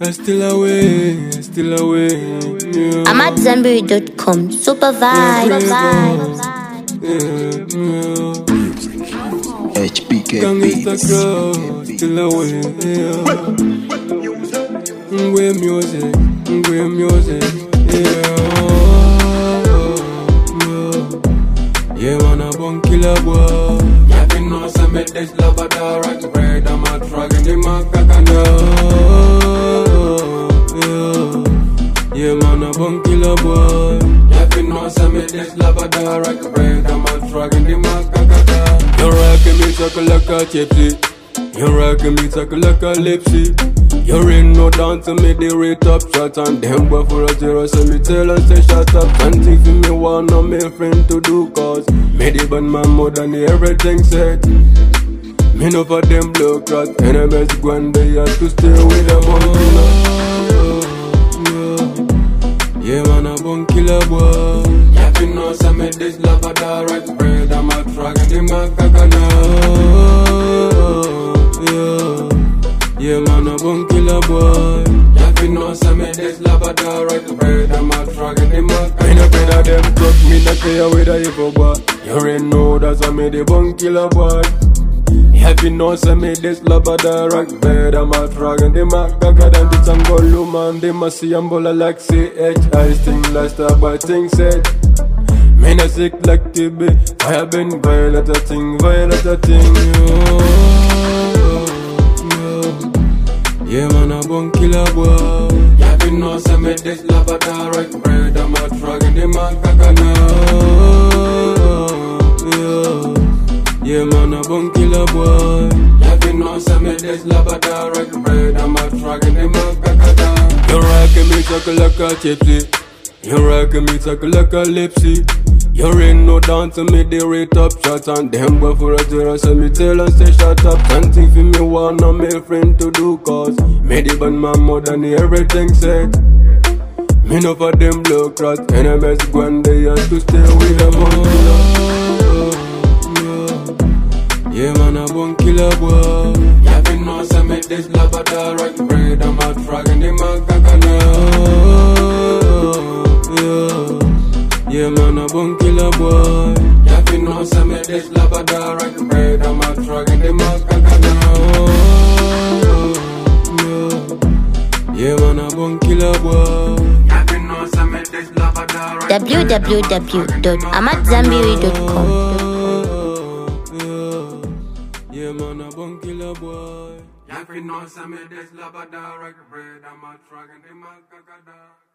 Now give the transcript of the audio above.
Still away. Yeah. I'm at Zenberry.com. Super vibes. HBK Gangsta Beats. girl, still away. Great music. Yeah, man, a bun killer boy. Yeah, you know, some make this love a direct bread. I'm a drug in the macacana. Yeah, man, a bun killer boy. Yeah, you know, some make this love a direct bread. I'm a drug in the macacana. You're rocking me, suckle like a gypsy. You're rocking me, suckle like a lipsy. You're in no down to me, the rate up shot. And them go for a zero, so me tell her say shut up. Something for me want no me friend to do. Cause me the band man more than everything said. Me no for them blow cross. Enemies gone, they have to stay with them on killer. Yeah man, a bun killer boy. Yeah, you know some me this love a direct bread. I'm a drag in the macacana. Yeah, man, a bun killer boy. Yeah, you know some me this love a direct bread. I'm a drag in the macacana. Me no better them talk, me no care with a evil boy. You already know that's a me the bun killer boy. Yeah, you know some me this love a direct bread. I'm a drag in the macacana. And it's Angolo man, they must see Ambola like CH. I sting last up, I think said. Me no sick like TB. I have been violent a thing. Yeah, man, a bun killer boy. Yeah, you know some me this love a direct bread. I'm a drug in the macacana. Yeah, man, a bun killer boy. Yeah, you know some me this love a direct bread. I'm a drug in the macacana. You're rocking me, suckle like a gypsy. You're rocking me, suckle like a lipsy. You're in no down to me, the rate up shot. And them go for a zero, so me tell her say shut up. Something for me want no me friend to do. Cause me the band man more than everything said. Me no for them blow cross. Enemies gone, they have to stay with them on killer. Yeah man, a bun killer boy. Yeah, you know some make this love a direct bread. I'm a drag in the macacana. Yeah, man, a bun killer boy. Yeah, you know some me this love a direct bread. I'm a drug in the macacana. Yeah, man, a bun killer boy. Yeah, you know some me this love a direct www.amatzambiri.com. Yeah, man, a bun killer boy. Yeah, you know some me this love a direct bread. I'm a drug in the macacana.